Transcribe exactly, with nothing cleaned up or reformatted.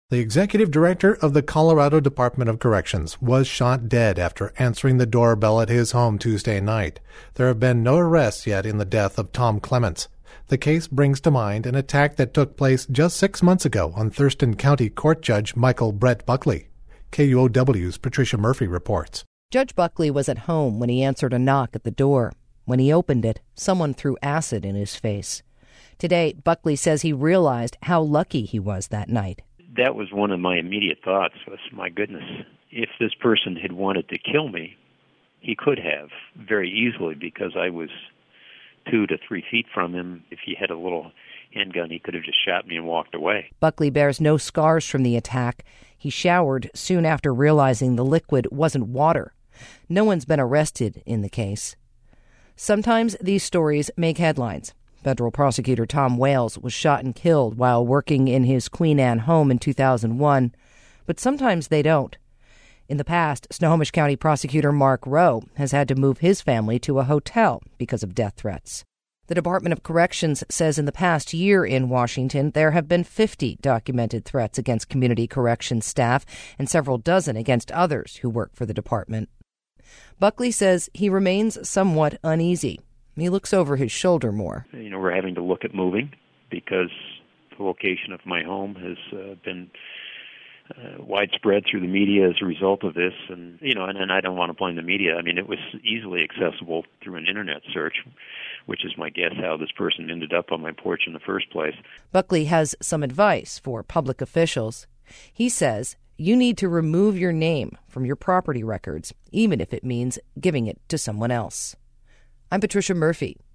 The executive director of the Colorado Department of Corrections was shot dead after answering the doorbell at his home Tuesday night. There have been no arrests yet in the death of Tom Clements. The case brings to mind an attack that took place just six months ago on Thurston County Court Judge Michael Brett Buckley. K U O W's Patricia Murphy reports. Judge Buckley was at home when he answered a knock at the door. When he opened it, someone threw acid in his face. Today, Buckley says he realized how lucky he was that night. That was one of my immediate thoughts was, my goodness, if this person had wanted to kill me, he could have very easily because I was two to three feet from him. If he had a little handgun, he could have just shot me and walked away. Buckley bears no scars from the attack. He showered soon after realizing the liquid wasn't water. No one's been arrested in the case. Sometimes these stories make headlines. Federal prosecutor Tom Wales was shot and killed while working in his Queen Anne home in two thousand one. But sometimes they don't. In the past, Snohomish County prosecutor Mark Rowe has had to move his family to a hotel because of death threats. The Department of Corrections says in the past year in Washington, there have been fifty documented threats against community corrections staff and several dozen against others who work for the department. Buckley says he remains somewhat uneasy. He looks over his shoulder more. You know, we're having to look at moving because the location of my home has uh, been uh, widespread through the media as a result of this. And, you know, and, and I don't want to blame the media. I mean, it was easily accessible through an Internet search, which is my guess how this person ended up on my porch in the first place. Buckley has some advice for public officials. He says you need to remove your name from your property records, even if it means giving it to someone else. I'm Patricia Murphy.